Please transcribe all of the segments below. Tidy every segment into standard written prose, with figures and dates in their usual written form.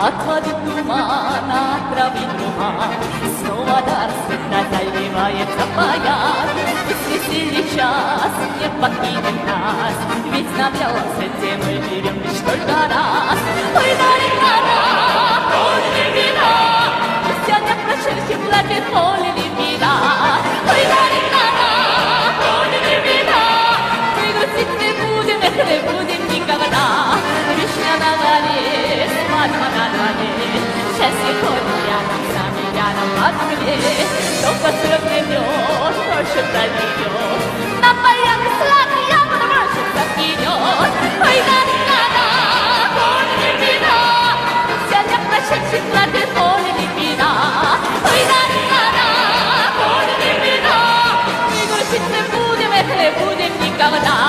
Отводит туман, отравит туман, снова дар света заливается баян. Пусть веселье час не покинет нас, ведь нам делался, где мы живем лишь только раз. Ой, дарик-дара, поле вина, пусть сегодня прошедший платье поле вина. Ой, дарик-дара, поле вина, мы грустить не будем, это не будем никогда. Вишня на горе, свадьба на дворе, счастье ходит рядом, сами рядом во дворе. Только слез придет, больше пройдет, на баян сладкий я буду больше закинет. Ой, да-да-да, поле вина, сегодня прошедший платье поле вина. Ой, да-да-да, поле вина, мы грустить не будем, это не будем никогда.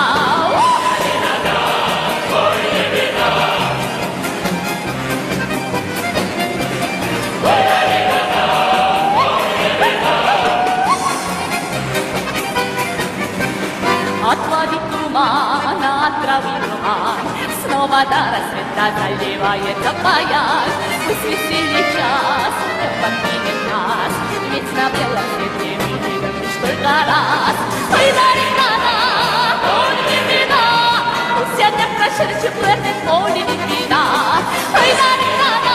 Отводит туман, отравит туман, снова до рассвета заливается баян. Пусть веселье час не покинет нас, ведь на белом свете мы живем лишь только раз. Ой, дарик-дара, поле вина, пусть сегодня прошедший платье поле вина. Ой, дарик-дара,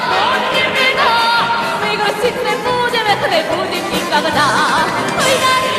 поле вина, мы грустить не будем, это не будем никогда. Ой, дарик-дара.